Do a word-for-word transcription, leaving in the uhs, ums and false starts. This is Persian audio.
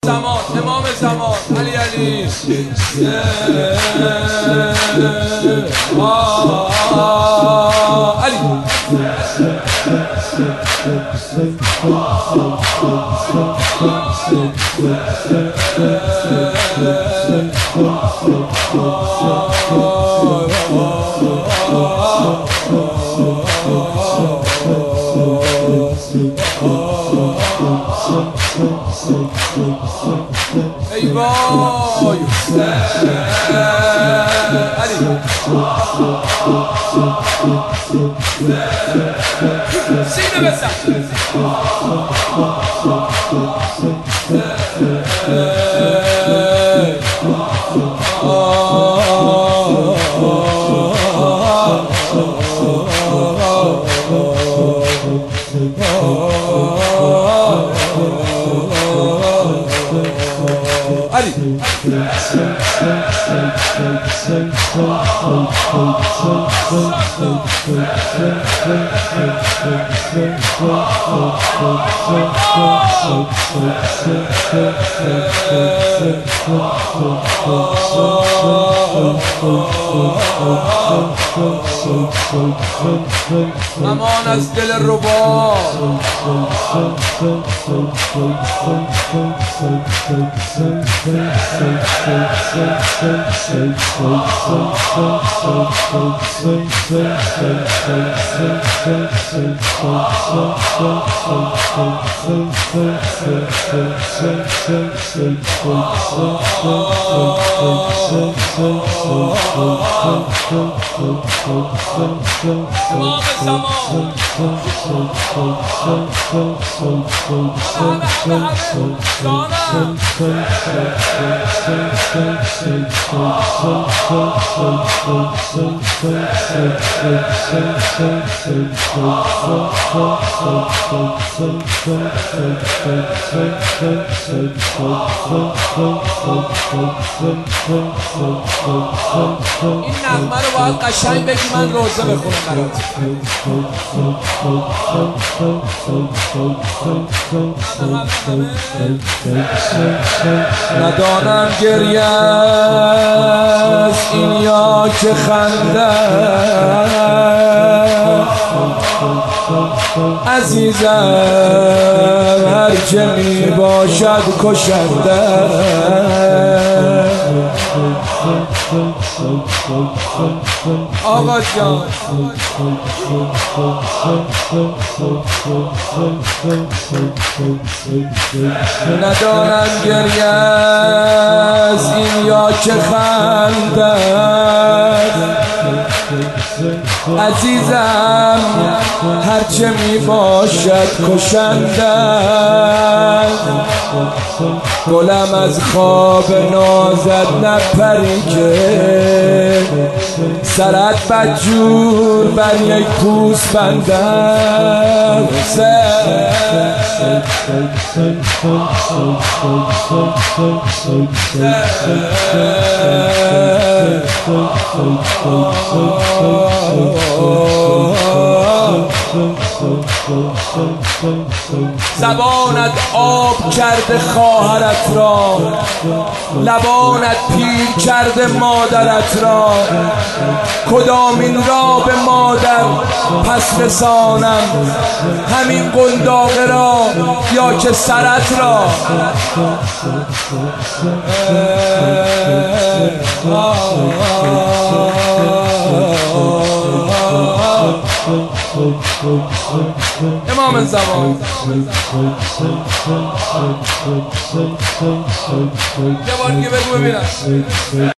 زمان امام زمان علی علی آه علی ای وای علی سینه بزن علی امان از دل ربا این نغمه رو باید قشنگ بگی من روزه بخونم برات. ندانم گریه است این یا که خنده عزیزم هر که می باشد کشنده آقا جان ندارم گریه از این یا که خنده عزیزم هرچه می باشد کشنده گلم از خواب نازد نپری که سرت بدجور بر یک پوست بندم زبانت آب کرده خواهرت را لبانت پیر کرده مادرت را کدامین را به مادر پس رسانم همین قنداقه را یا که سرت را امام زمان یه بار دیگه بگو ببینم